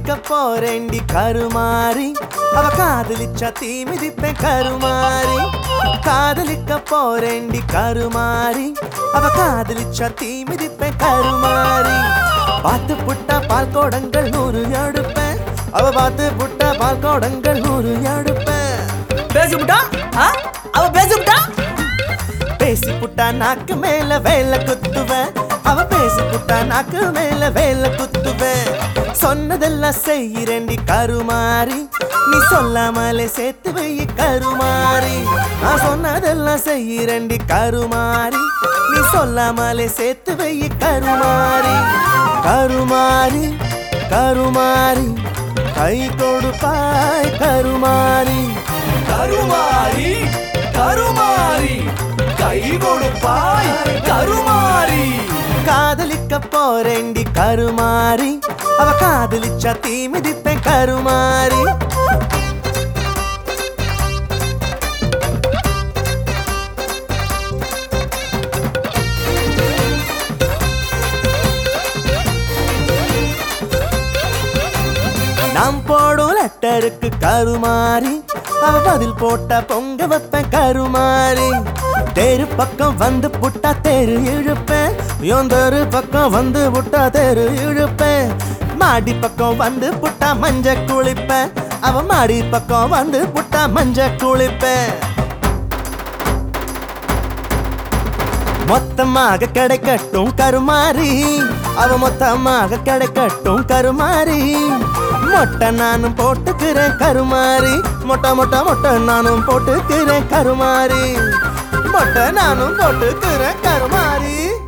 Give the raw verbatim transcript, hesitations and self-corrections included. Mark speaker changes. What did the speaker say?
Speaker 1: காதலிக்க போறேண்டி கருமாறி அவ காதலிச்சா தீ மிதிப்பேன் கருமாறி காதலிக்க போறேண்டி கருமாறி அவ காதலிச்சா தீ மிதிப்பேன் கருமாறி பார்த்து புட்டா பால் கோடங்கள் நூறு எடுப்பேன் அவ பார்த்து புட்டா பால் கோடங்கள் நூறு எடுப்பேன்
Speaker 2: பேசி புட்டா அவ பேசி புட்டா
Speaker 1: பேசி புட்டா நாக்கு மேல வேலை குத்துவேன் அவ பேசி புட்டா நாக்கு மேல வேலை குத்துவேன் சொன்னதெல்லாம் செய்யறேண்டி கருமாறி நீ சொல்லாமலே சேர்த்து வை கருமாறி நான் சொன்னதெல்லாம் செய்யறேண்டி கருமாறி நீ சொல்லாமலே சேர்த்து வை கருமாறி கருமாறி கருமாறி கை கொடுப்பாய் கருமாறி
Speaker 2: கருமாறி கருமாறி கை கொடுப்பாய் கருமாறி
Speaker 1: காதலிக்க போறேண்டி கருமாறி அவ காதலிச்சா தீ மிதிப்பேன் கருமாறி நாம் போடும் லெட்டருக்கு கருமாறி அவ பதில் போட்டா பொங்க வைப்பேன் கருமாறி தெரு பக்கம் வந்து புட்டா தெரு இழுப்பேன் யோந்தரு பக்கம் வந்து புட்டா தெரு இழுப்பேன் மாடி பக்கம் வந்து புட்டா மஞ்ச குளிப்பேன் அவ மாடி பக்கம் வந்து புட்டா மஞ்ச குளிப்பேன் மொத்தமாக கிடைக்கட்டும் கருமாறி அவ மொத்தமாக கிடைக்கட்டும் கருமாறி மொட்டை நானும் போட்டுக்கிறேன் கருமாறி மொட்டை மொட்டை மொட்டை நானும் போட்டுக்கிறேன் கருமாறி மொட்டை நானும் போட்டுக்கிறேன் கருமாறி